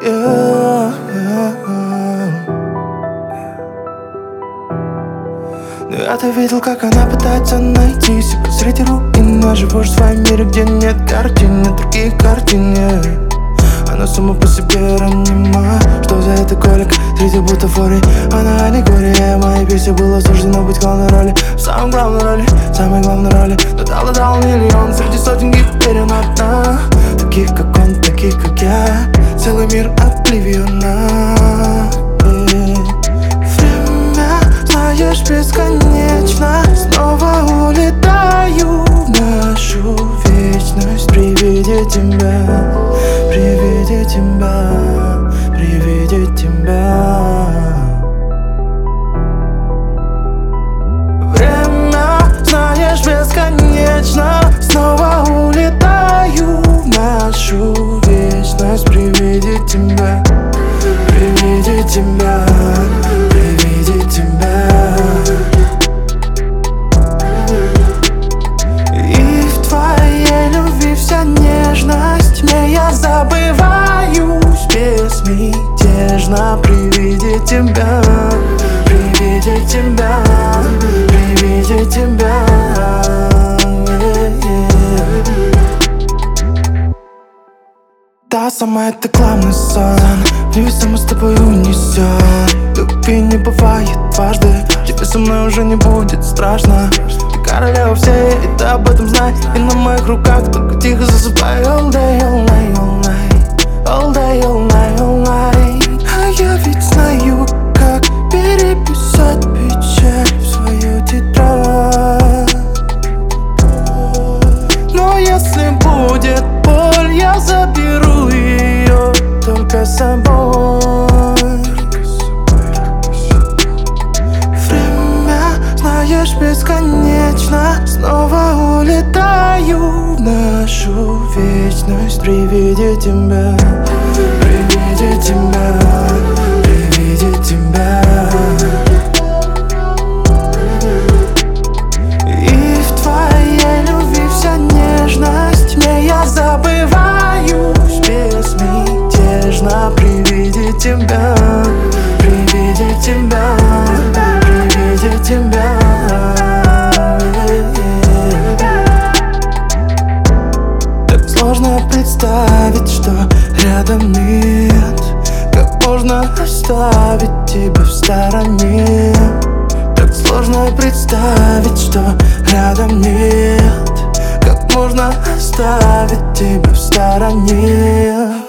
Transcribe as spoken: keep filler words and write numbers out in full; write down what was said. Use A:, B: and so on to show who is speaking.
A: yeah. Но я-то видел, как она пытается найти себя среди руин. Но живешь в своем мире, где нет картин, нет других картин, yeah. Она сама по себе ранима. Что за это колик среди бутафорий? Она аллегория. Моей песне было суждено быть главной роли. В самой главной роли, самой главной роли. Но дал и дал миллион среди сотен гиг. Теперь она одна. Таких как он, таких как я. Целый мир обливиона. Время, знаешь, бесконечно. Снова улетаю в нашу вечность при виде тебя. При виде тебя, при виде тебя. Время, знаешь, бесконечно. Снова улетаю в нашу вечность при виде тебя. При виде тебя, при виде тебя. И в твоей любви вся нежность. Мне я забываюсь безмятежно при виде тебя. При виде тебя, при виде тебя, yeah. Та самая ты главный сон. Вниз мы с тобой унесем. Любви не бывает дважды. Тебе со мной уже не будет страшно. Ты королева всей, и ты об этом знай. И на моих руках только тихо засыпай. All day, all night, all night. All day, all night, all night. А я ведь знаю, как переписать печаль в свою тетрадь. Но если будет боль, я заберу ее только с собой. Время, знаешь, бесконечно. Снова улетаю в нашу вечность при виде тебя. При виде тебя, при виде тебя. И в твоей любви вся нежность. Мне я забываюсь безмятежно при виде тебя. При виде тебя, при виде тебя. Так сложно представить, что рядом нет. Как можно оставить тебя в стороне? Так сложно представить, что рядом нет. Как можно оставить тебя в стороне?